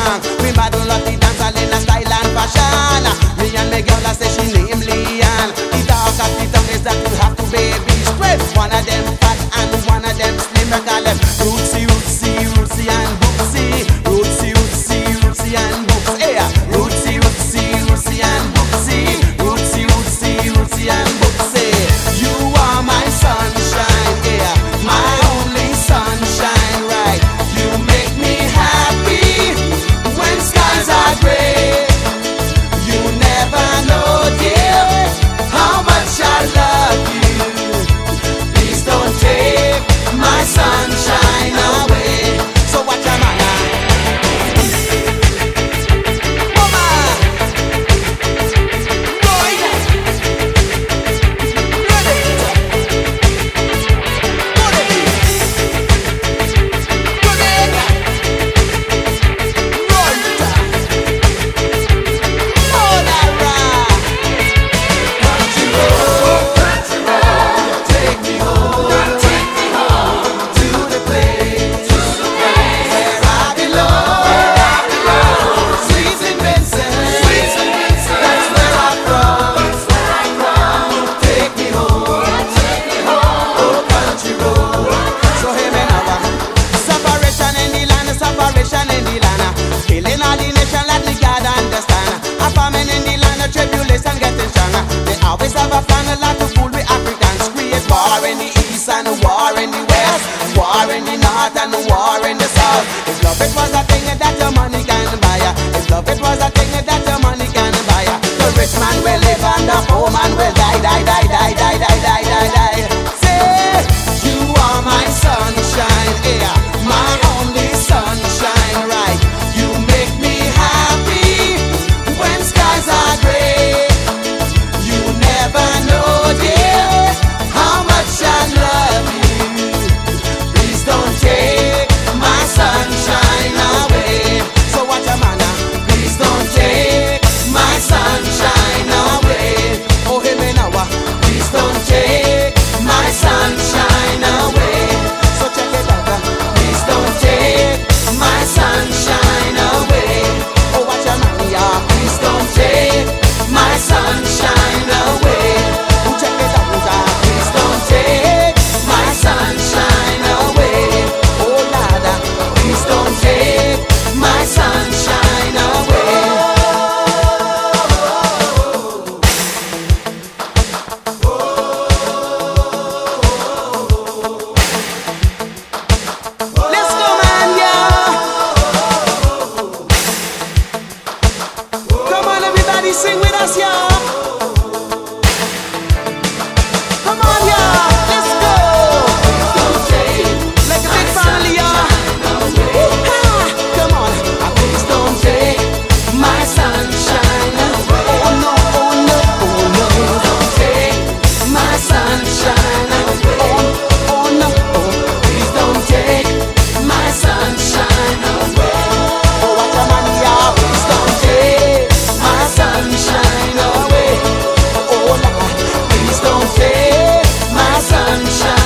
song. We battle up the dance all in a style and fashion. Me and my girl I say she name Leanne. The talk of the tongue is that you have to baby straight. One of them fat and one of them slim. I call them Rootsy, Rootsy, Rootsy and Bootsy. Rootsy, Rootsy, Rootsy and Boots. Hey, Rootsy, Rootsy, Rootsy and Bootsy. Rootsy, Rootsy, Rootsy and Bootsy. You are my sunshine, yeah, my only sunshine, right? You make me happy when skies are gray. You never know, dear, how much I love you. Please don't take my sunshine away. So watch your man. Always have a plan, a lot to fool with Africans. Create war in the east and war in the west, war in the north and war in the south. If love it was a thing that your money can buy, if love it was a thing that your money can buy, the rich man will live and the poor man will die, die, die, die, die, die, die, die, die. Say, you are my sunshine, yeah, my only sunshine, right? You make me happy when skies are gray. You never know, dear, how much I love you. Please don't take my sunshine away. So watch a man, please don't take my sunshine away. Oh, hey, me now, please don't take my sunshine away. So check it out, please don't take my sunshine away. Oh, watch a man, yeah, please don't take my sunshine away. Check it out, please don't take my sunshine away. Oh Lord, please don't take my sunshine away. Let's go, man, yeah. Come on, everybody, sing with us, yeah. Come on, yeah, let's go. Like a big family, yeah. Come on, please don't take my sunshine away. Oh no, oh no, oh no. Don't take my sunshine away. Oh no, please don't take my sunshine away. Oh, what a man, yeah, please don't take my sunshine away. Oh Lord, please don't take my sunshine.